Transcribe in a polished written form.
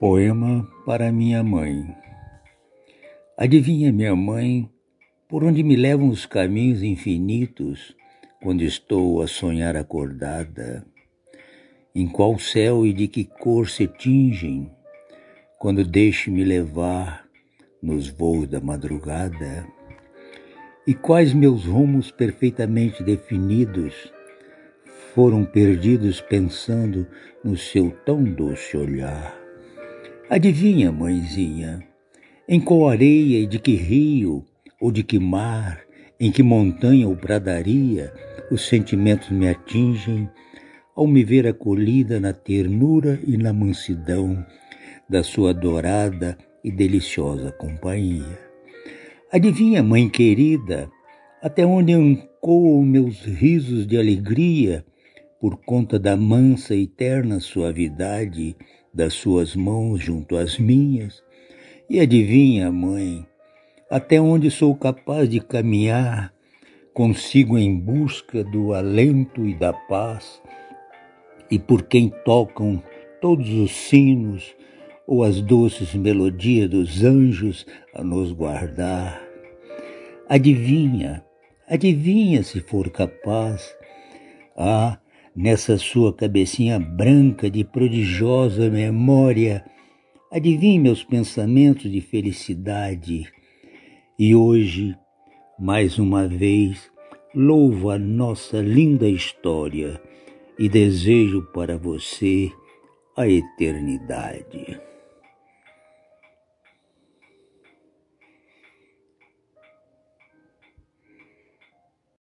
Poema para minha mãe. Adivinha, minha mãe, por onde me levam os caminhos infinitos quando estou a sonhar acordada? Em qual céu e de que cor se tingem quando deixo-me levar nos voos da madrugada? E quais meus rumos perfeitamente definidos foram perdidos pensando no seu tão doce olhar? Adivinha, mãezinha, em qual areia e de que rio, ou de que mar, em que montanha ou pradaria, os sentimentos me atingem ao me ver acolhida na ternura e na mansidão da sua adorada e deliciosa companhia. Adivinha, mãe querida, até onde ancoam meus risos de alegria por conta da mansa e terna suavidade das suas mãos junto às minhas? E adivinha, mãe, até onde sou capaz de caminhar consigo em busca do alento e da paz, e por quem tocam todos os sinos ou as doces melodias dos anjos a nos guardar? Adivinha, adivinha se for capaz, nessa sua cabecinha branca de prodigiosa memória, adivinhe meus pensamentos de felicidade. E hoje, mais uma vez, louvo a nossa linda história e desejo para você a eternidade.